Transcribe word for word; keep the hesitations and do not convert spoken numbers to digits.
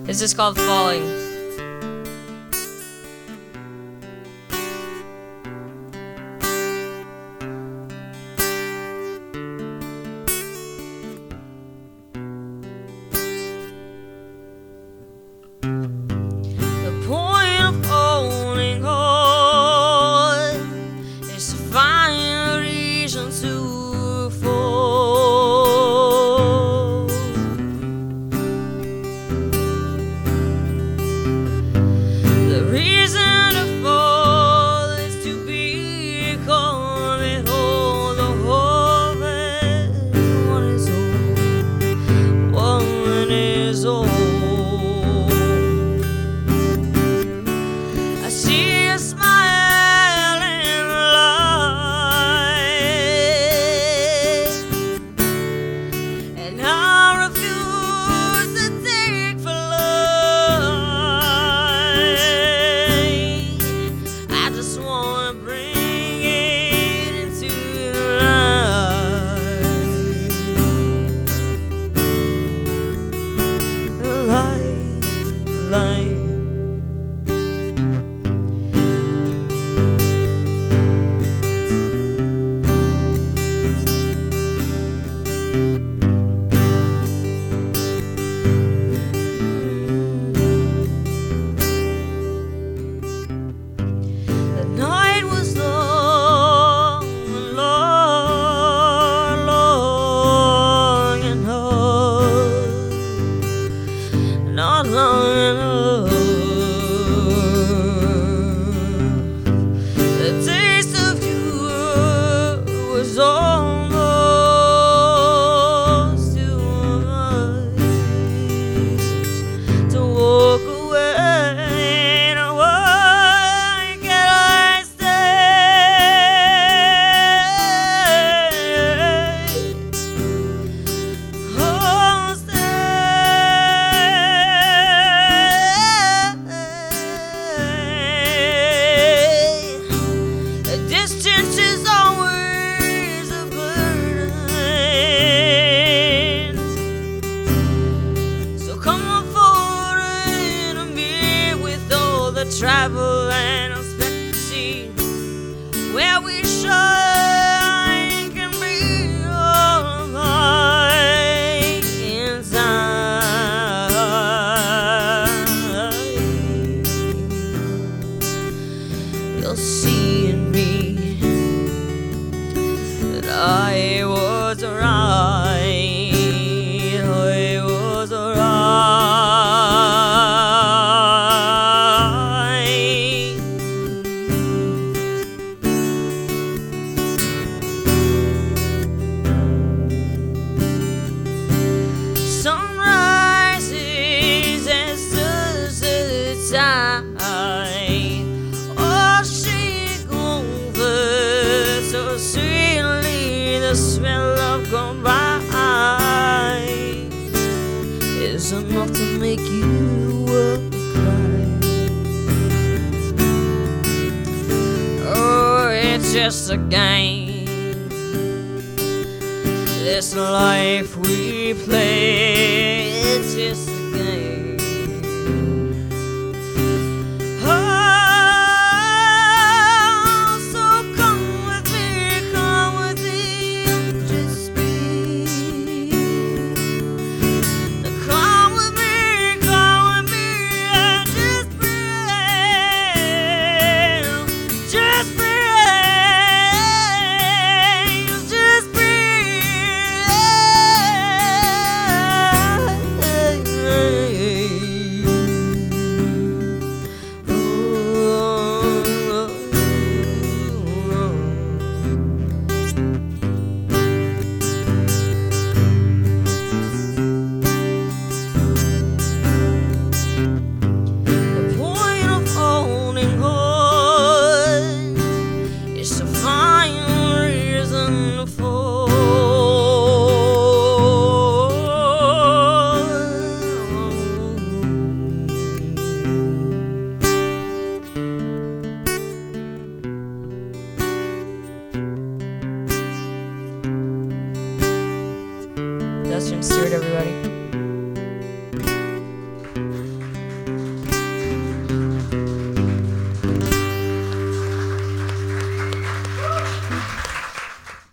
It's just called Falling. The point of holding on is to find a reason to fall. The reason to fall is to become it all. The whole one is all. One is all. I see a smile in light, and I refuse to take for light. I just wanna bring it into life, light, light. The night was long, long, long enough, not long enough. The taste of you was almost too much to walk away. Now why can't I stay? Oh, stay. A distance is always a burden, so come on forward and me with all the travel and expectancy, where we shine can be all alike inside. You'll see in me that I was right. I was right. Sunrises and sunsets, washing over so sweetly. The smell of gone by is enough to make you cry. Oh, it's just a game, this life we play. It's just a game.